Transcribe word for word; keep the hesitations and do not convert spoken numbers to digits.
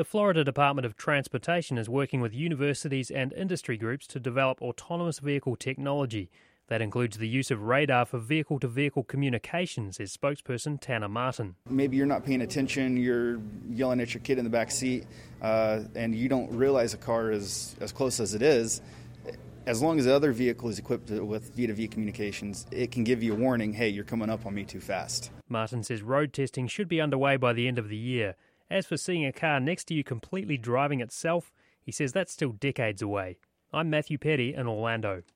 The Florida Department of Transportation is working with universities and industry groups to develop autonomous vehicle technology. That includes the use of radar for vehicle-to-vehicle communications, says spokesperson Tanner Martin. Maybe you're not paying attention, you're yelling at your kid in the back seat, uh, and you don't realize a car is as close as it is. As long as the other vehicle is equipped with V two V communications, it can give you a warning, hey, you're coming up on me too fast. Martin says road testing should be underway by the end of the year. As for seeing a car next to you completely driving itself, he says that's still decades away. I'm Matthew Petty in Orlando.